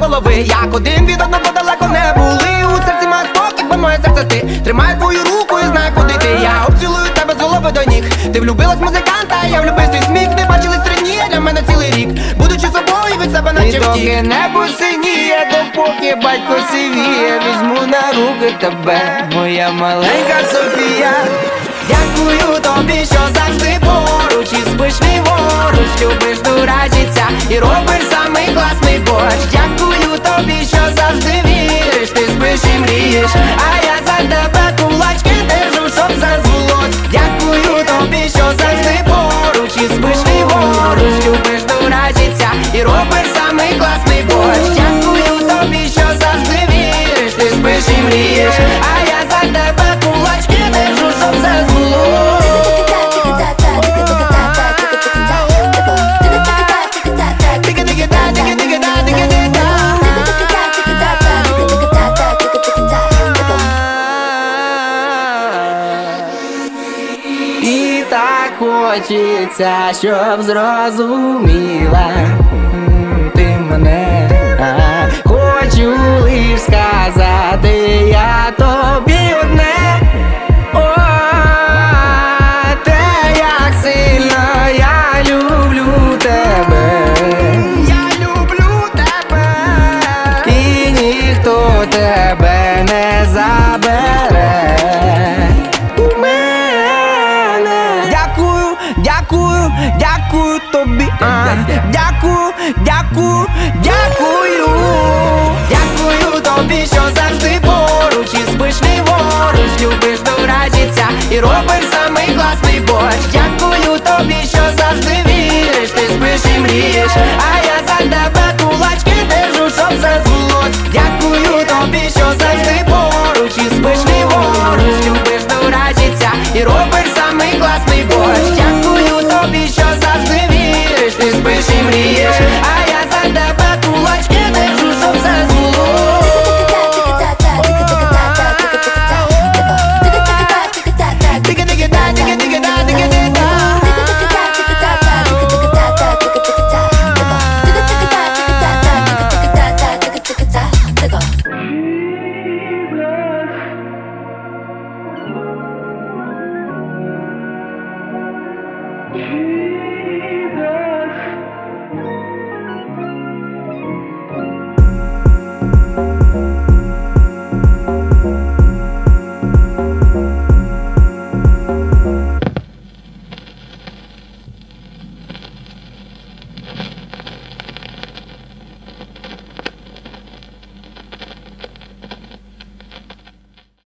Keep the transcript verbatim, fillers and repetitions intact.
голови. Як один від одного далеко не були. У серці має спокій, бо моє серце ти. Тримаю твою руку і знаю, куди ти. Я обцілую тебе з голови до ніг. Ти влюбилась в музиканта, я влюбив твій сміх. Не бачились три дні, для мене цілий рік. Будучи собою від себе наче втік. І доки небо синіє, допоки батько сивіє, візьму на руки тебе, моя маленька Софія. Дякую тобі, що завжди поруч, і спиш ліворуч, любиш дурачиться і робиш самий класний борщ. Дякую тобі, що завжди віриш, ти спиш і мрієш, а я за тебе кулачки держу, щоб зазвулось. Дякую тобі, що завжди поруч, і спиш ліворуч, любиш дурачиться і робиш самий класний борщ. Дякую тобі, що завжди віриш, ти спиш і мрієш, а я за тебе кулачки держу, щоб зазвулось. І так хочеться, щоб зрозуміла ти мене. Хочу лиш сказати я тобі одне. О, те, як сильно я люблю тебе. Я люблю тебе. І ніхто тебе не забере у мене. Дякую, дякую, дякую тобі. А, дякую, дякую, дякую. Дякую тобі, що за